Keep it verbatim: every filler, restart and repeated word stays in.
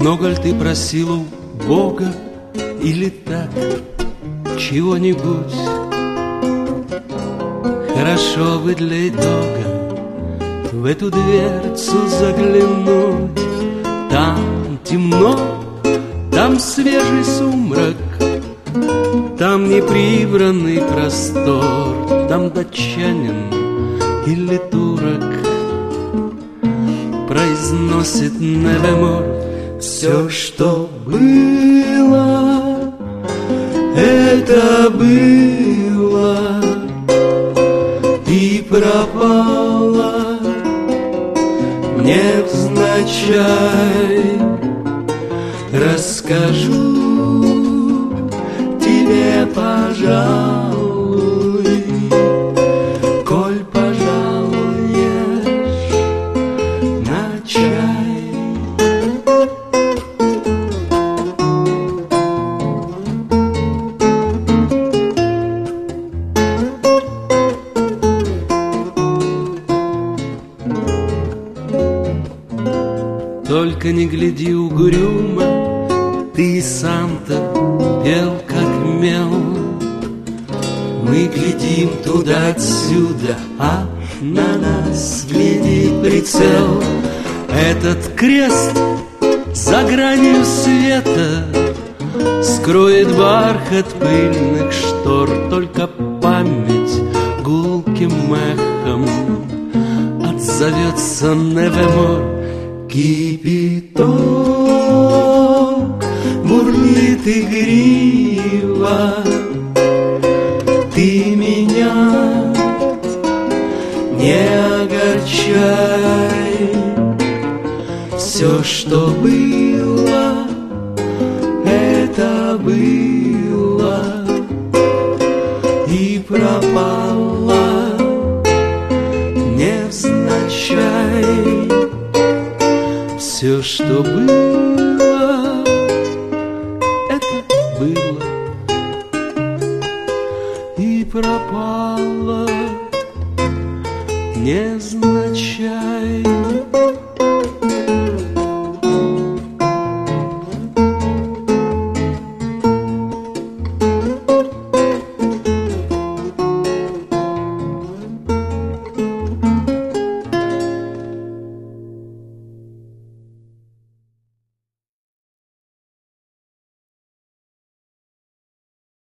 Много ли ты просил у Бога или так чего-нибудь? Хорошо бы для итога в эту дверцу заглянуть. Там темно, там свежий сумрак, там неприбранный простор, там датчанин или турок произносит nevermore. Все, что было, это было и пропало невзначай. Расскажу тебе, пожалуй, коль пожалуешь на чай. Только не гляди угрюмо, ты и сам-то пел как мел. Мы глядим туда-отсюда, а на нас глядит прицел. Этот крест за гранью света скроет бархат пыльных штор. Только память гулким эхом отзовется nevermore. Кипяток бурлит игриво, ты меня не огорчай. Все, что было, это было и пропало невзначай. Все, что было,